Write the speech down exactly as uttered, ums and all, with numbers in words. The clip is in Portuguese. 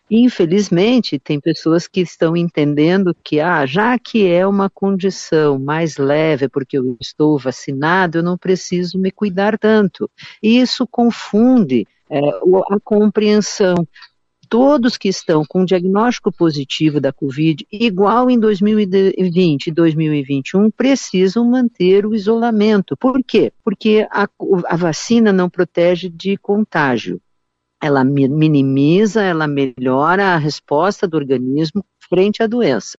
Infelizmente, tem pessoas que estão entendendo que, ah, já que é uma condição mais leve, porque eu estou vacinado, eu não preciso me cuidar tanto. E isso confunde é, a compreensão. Todos que estão com diagnóstico positivo da Covid, igual em dois mil e vinte e dois mil e vinte e um, precisam manter o isolamento. Por quê? Porque a, a vacina não protege de contágio. Ela minimiza, ela melhora a resposta do organismo frente à doença.